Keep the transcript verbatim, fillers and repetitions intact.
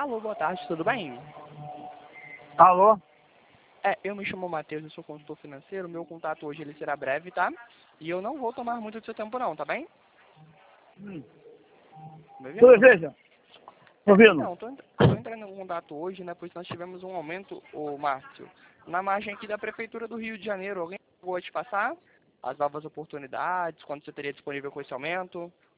Alô, boa tarde, tudo bem? Alô? É, eu me chamo Matheus, eu sou consultor financeiro, meu contato hoje ele será breve, tá? E eu não vou tomar muito do seu tempo não, tá bem? Hum. Me Tudo ouvindo? veja? Ouvindo? Então, tô, ent- tô entrando em contato hoje, né, pois nós tivemos um aumento, ô Márcio, na margem aqui da Prefeitura do Rio de Janeiro. Alguém pode te passar as novas oportunidades, quando você teria disponível com esse aumento?